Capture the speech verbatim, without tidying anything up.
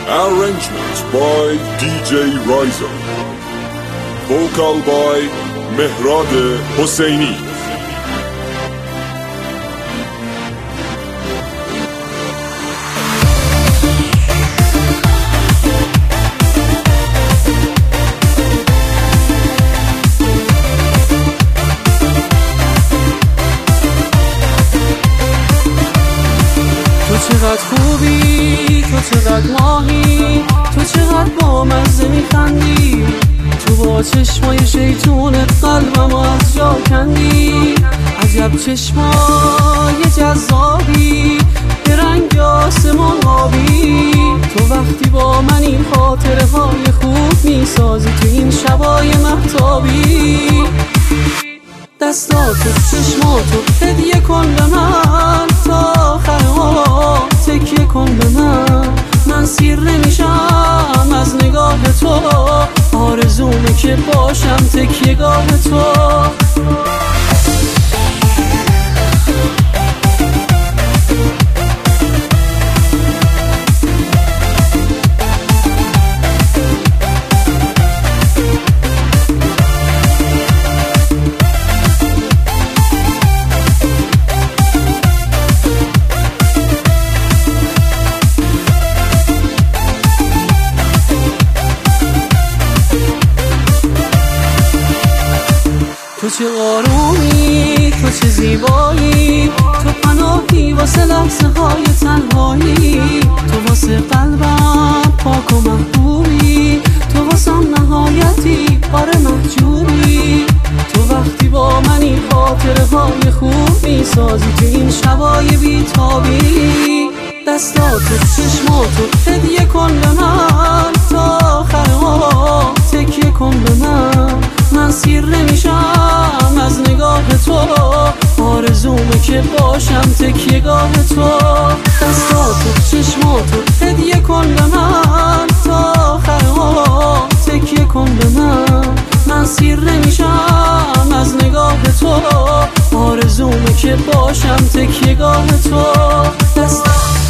Arrangement by دی جی Riser. Vocal by مهراد حسینی. تو چقدر خوبی، تو چقدر ماهی، تو چقدر با مزه میخندی، تو با چشمای شیطون قلبم از جا کندی. عجب چشمای جذابی، به رنگ آسمان آبی، تو وقتی با من این خاطره های خوب میسازی تو این شبای مهتابی. دستاتو چشماتو هدیه کن به من، تا آخر ها تکیه کن به من. من سیر نمیشم از نگاه تو، آرزومه که باشم تکیه گاه تو. تو چه آرومی، تو چه زیبایی، تو پناهی واسه لحظه های تنهایی، تو واسه قلبم پاک و محبوبی، تو واسم نهایتی آره محجوبی. تو وقتی با من این خاطره های خوب میسازی تو این شبای بیتابی. دستاتو چشماتو هدیه کن به من، تا آخر ها تکیه کن به من. من سیر نمیشم از نگاه تو، آرزومه که باشم تکیه گاه تو. دستاتو چشماتو هدیه کن به من، تا آخر ها تکیه کن به من. من سیر نمیشم از نگاه تو، آرزومه که باشم تکیه گاه تو. دست